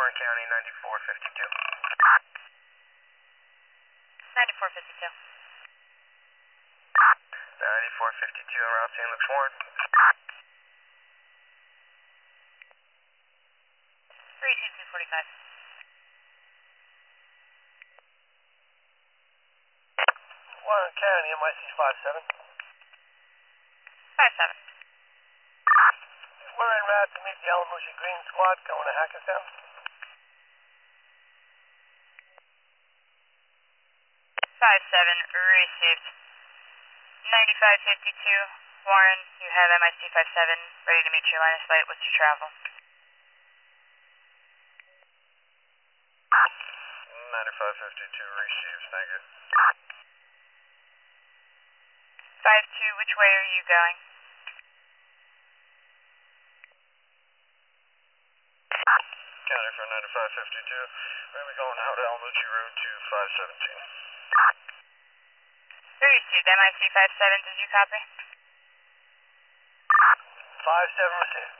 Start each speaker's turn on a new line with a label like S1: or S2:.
S1: Warren County, 9452.
S2: 9452.
S1: 9452 en route, St. Luke's Warren.
S2: 32245.
S3: Warren County, MIC 57.
S2: 57.
S3: We're en route to meet the Alamoosha Green Squad going to Hackettstown.
S2: 57, received. 9552, Warren, you have MIC 57, ready to meet your line of sight. What's your travel?
S1: 9552 receives, thank you.
S2: 52, which way are you going?
S1: County for 9552. We're going to be going out Alamoosha Road to 517.
S2: Received, MIC 57, did you copy?
S3: 57 received.